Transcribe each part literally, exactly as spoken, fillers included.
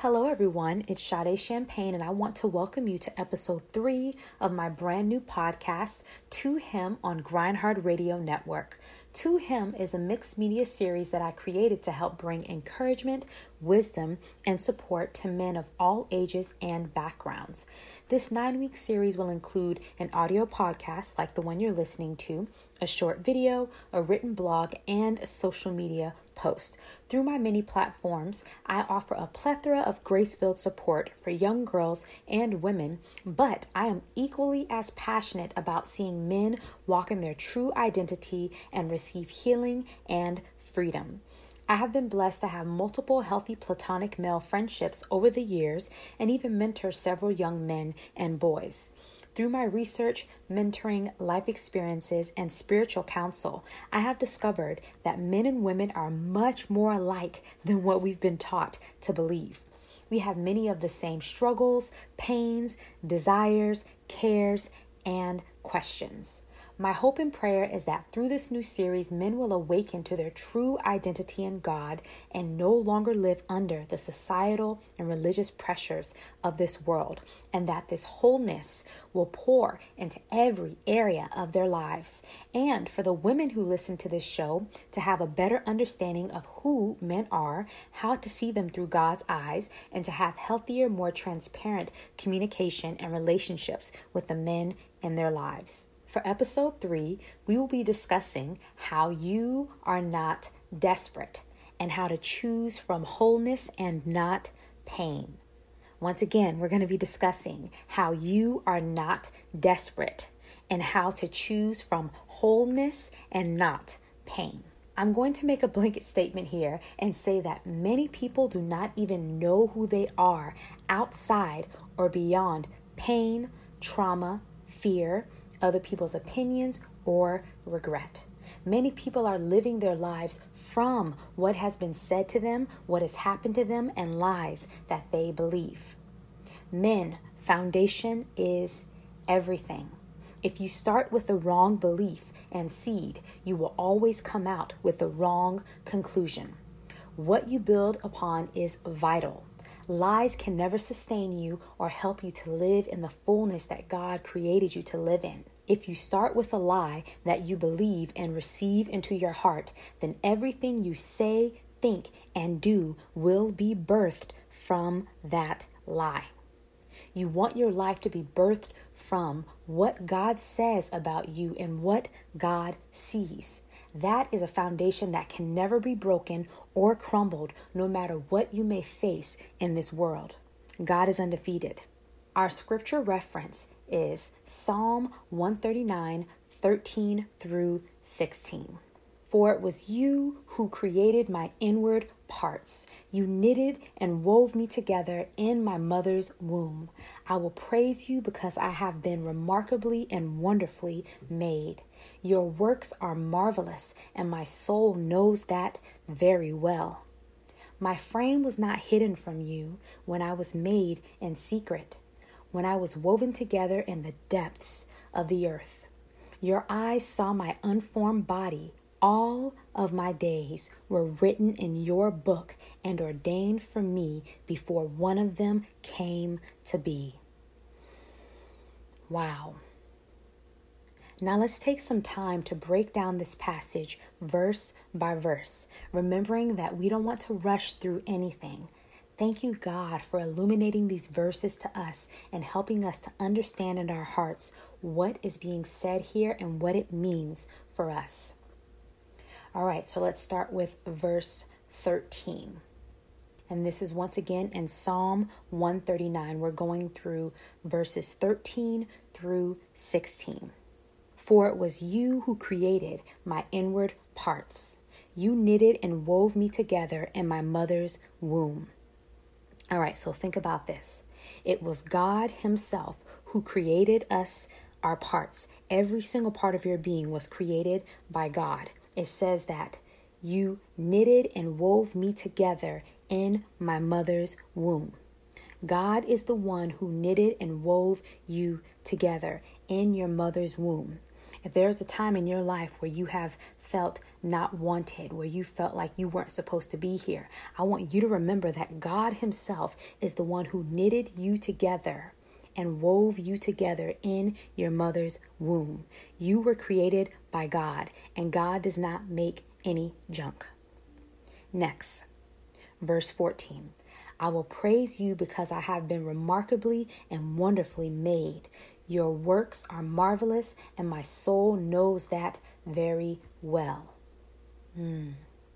Hello everyone, it's Sade Champagne and I want to welcome you to episode three of my brand new podcast, To Him on Grindhard Radio Network. To Him is a mixed media series that I created to help bring encouragement, wisdom, and support to men of all ages and backgrounds. This nine-week series will include an audio podcast like the one you're listening to, a short video, a written blog, and a social media post. Through my many platforms, I offer a plethora of grace-filled support for young girls and women, but I am equally as passionate about seeing men walk in their true identity and receive healing and freedom. I have been blessed to have multiple healthy platonic male friendships over the years and even mentor several young men and boys. Through my research, mentoring, life experiences, and spiritual counsel, I have discovered that men and women are much more alike than what we've been taught to believe. We have many of the same struggles, pains, desires, cares, and questions. My hope and prayer is that through this new series, men will awaken to their true identity in God and no longer live under the societal and religious pressures of this world, and that this wholeness will pour into every area of their lives. And for the women who listen to this show to have a better understanding of who men are, how to see them through God's eyes, and to have healthier, more transparent communication and relationships with the men in their lives. For episode three, we will be discussing how you are not desperate and how to choose from wholeness and not pain. Once again, we're going to be discussing how you are not desperate and how to choose from wholeness and not pain. I'm going to make a blanket statement here and say that many people do not even know who they are outside or beyond pain, trauma, fear, other people's opinions, or regret. Many people are living their lives from what has been said to them, what has happened to them, and lies that they believe. Men, foundation is everything. If you start with the wrong belief and seed, you will always come out with the wrong conclusion. What you build upon is vital. Lies can never sustain you or help you to live in the fullness that God created you to live in. If you start with a lie that you believe and receive into your heart, then everything you say, think, and do will be birthed from that lie. You want your life to be birthed from what God says about you and what God sees. That is a foundation that can never be broken or crumbled, no matter what you may face in this world. God is undefeated. Our scripture reference is Psalm one thirty-nine, thirteen through sixteen. For it was you who created my inward parts. You knitted and wove me together in my mother's womb. I will praise you because I have been remarkably and wonderfully made. Your works are marvelous, and my soul knows that very well. My frame was not hidden from you when I was made in secret, when I was woven together in the depths of the earth. Your eyes saw my unformed body. All of my days were written in your book and ordained for me before one of them came to be. Wow. Now let's take some time to break down this passage verse by verse, remembering that we don't want to rush through anything. Thank you, God, for illuminating these verses to us and helping us to understand in our hearts what is being said here and what it means for us. All right, so let's start with verse thirteen. And this is once again in Psalm one thirty-nine. We're going through verses thirteen through sixteen. For it was you who created my inward parts. You knitted and wove me together in my mother's womb. All right, so think about this. It was God himself who created us, our parts. Every single part of your being was created by God. It says that you knitted and wove me together in my mother's womb. God is the one who knitted and wove you together in your mother's womb. If there's a time in your life where you have felt not wanted, where you felt like you weren't supposed to be here, I want you to remember that God himself is the one who knitted you together and wove you together in your mother's womb. You were created by God, and God does not make any junk. Next, verse fourteen. I will praise you because I have been remarkably and wonderfully made. Your works are marvelous, and my soul knows that very well. Mm.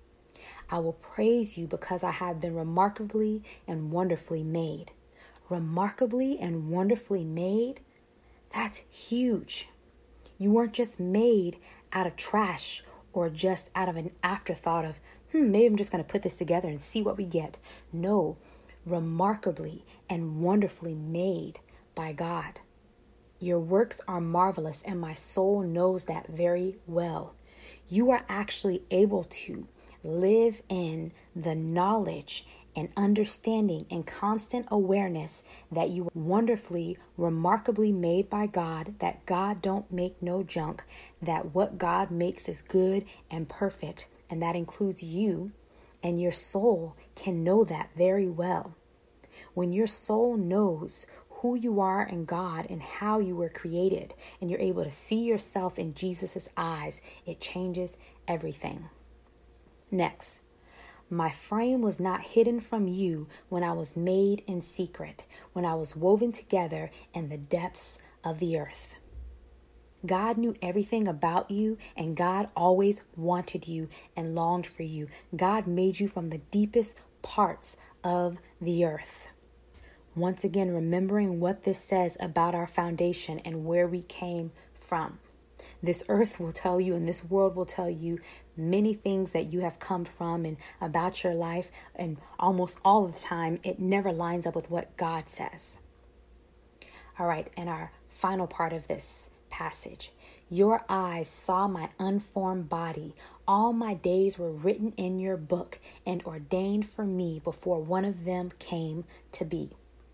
I will praise you because I have been remarkably and wonderfully made. Remarkably and wonderfully made? That's huge. You weren't just made out of trash or just out of an afterthought of, hmm, maybe I'm just going to put this together and see what we get. No, remarkably and wonderfully made by God. Your works are marvelous, and my soul knows that very well. You are actually able to live in the knowledge and understanding and constant awareness that you are wonderfully, remarkably made by God, that God don't make no junk, that what God makes is good and perfect, and that includes you, and your soul can know that very well. When your soul knows who you are in God and how you were created, and you're able to see yourself in Jesus's eyes, it changes everything. Next, my frame was not hidden from you when I was made in secret, when I was woven together in the depths of the earth. God knew everything about you, and God always wanted you and longed for you. God made you from the deepest parts of the earth. Once again, remembering what this says about our foundation and where we came from. This earth will tell you, and this world will tell you many things that you have come from and about your life, and almost all of the time, it never lines up with what God says. All right, and our final part of this passage. Your eyes saw my unformed body. All my days were written in your book and ordained for me before one of them came to be.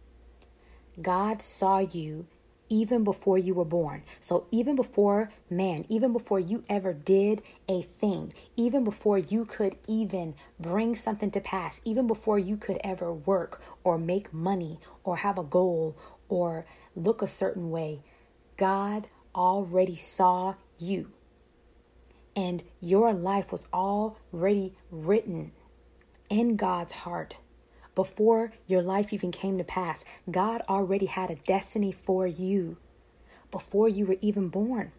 God saw you even before you were born. So even before man, even before you ever did a thing, even before you could even bring something to pass, even before you could ever work or make money or have a goal or look a certain way, God already saw you. And your life was already written in God's heart. Before your life even came to pass, God already had a destiny for you before you were even born.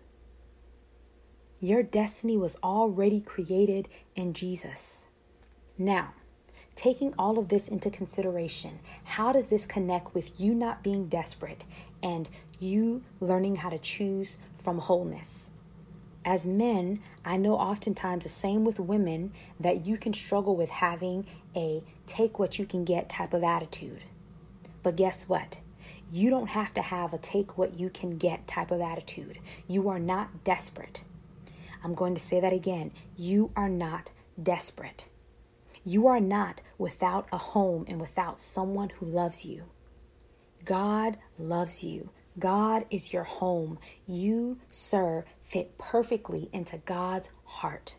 Your destiny was already created in Jesus. Now, taking all of this into consideration, how does this connect with you not being desperate and you learning how to choose from wholeness? As men, I know oftentimes the same with women, that you can struggle with having a take what you can get type of attitude. But guess what? You don't have to have a take what you can get type of attitude. You are not desperate. I'm going to say that again. You are not desperate. You are not without a home and without someone who loves you. God loves you. God is your home. You, sir, fit perfectly into God's heart.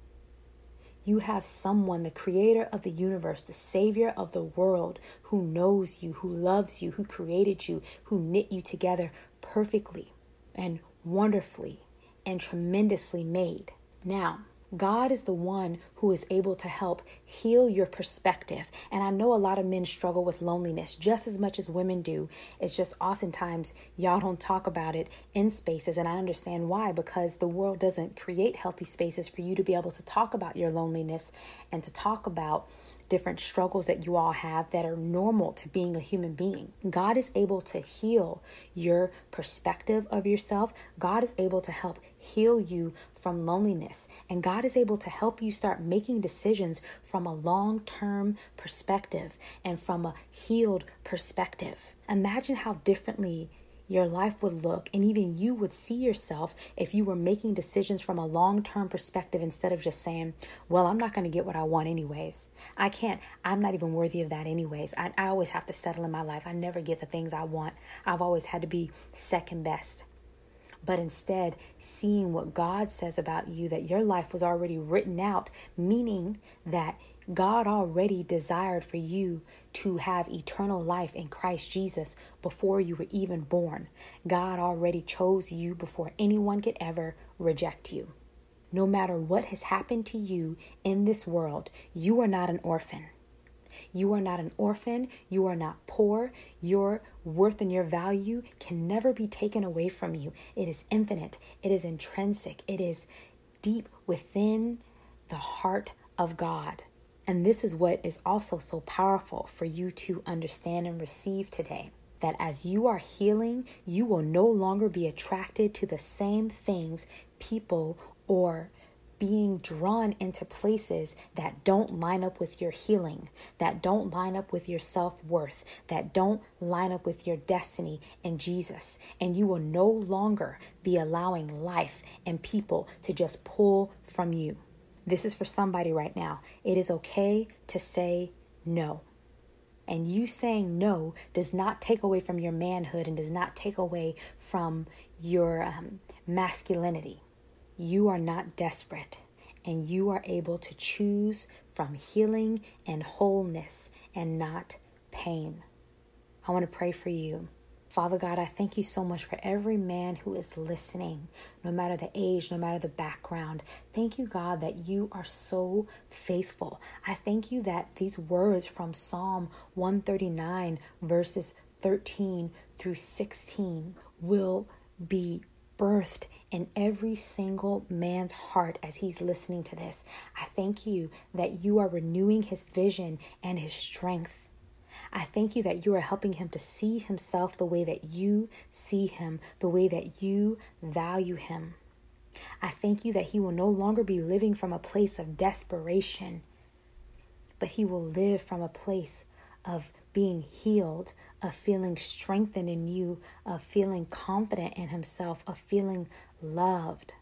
You have someone, the creator of the universe, the savior of the world, who knows you, who loves you, who created you, who knit you together perfectly and wonderfully and tremendously made. Now, God is the one who is able to help heal your perspective. And I know a lot of men struggle with loneliness just as much as women do. It's just oftentimes y'all don't talk about it in spaces. And I understand why, because the world doesn't create healthy spaces for you to be able to talk about your loneliness and to talk about different struggles that you all have that are normal to being a human being. God is able to heal your perspective of yourself. God is able to help heal you from loneliness. And God is able to help you start making decisions from a long-term perspective and from a healed perspective. Imagine how differently your life would look, and even you would see yourself if you were making decisions from a long-term perspective instead of just saying, well, I'm not going to get what I want anyways. I can't, I'm not even worthy of that anyways. I, I always have to settle in my life. I never get the things I want. I've always had to be second best. but instead seeing what God says about you, that your life was already written out, meaning that God already desired for you to have eternal life in Christ Jesus before you were even born. God already chose you before anyone could ever reject you. No matter what has happened to you in this world, you are not an orphan. You are not an orphan. You are not poor. Your worth and your value can never be taken away from you. It is infinite. It is intrinsic. It is deep within the heart of God. And this is what is also so powerful for you to understand and receive today. That as you are healing, you will no longer be attracted to the same things, people, or being drawn into places that don't line up with your healing, that don't line up with your self-worth, that don't line up with your destiny in Jesus. And you will no longer be allowing life and people to just pull from you. This is for somebody right now. It is okay to say no. And you saying no does not take away from your manhood and does not take away from your um, masculinity. You are not desperate, and you are able to choose from healing and wholeness and not pain. I want to pray for you. Father God, I thank you so much for every man who is listening, no matter the age, no matter the background. Thank you, God, that you are so faithful. I thank you that these words from Psalm one thirty-nine, verses thirteen through sixteen, will be birthed in every single man's heart as he's listening to this. I thank you that you are renewing his vision and his strength. I thank you that you are helping him to see himself the way that you see him, the way that you value him. I thank you that he will no longer be living from a place of desperation, but he will live from a place of being healed, of feeling strengthened in you, of feeling confident in himself, of feeling loved.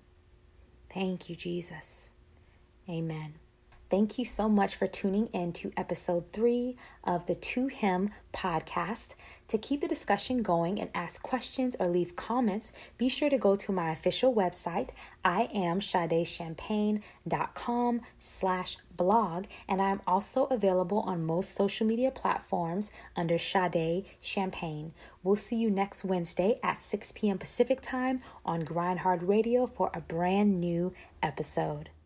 Thank you, Jesus. Amen. Thank you so much for tuning in to episode three of the To Him podcast. To keep the discussion going and ask questions or leave comments, be sure to go to my official website, I am Sade Champagne dot com slash blog, and I'm also available on most social media platforms under Sade Champagne. We'll see you next Wednesday at six p.m. Pacific time on Grind Hard Radio for a brand new episode.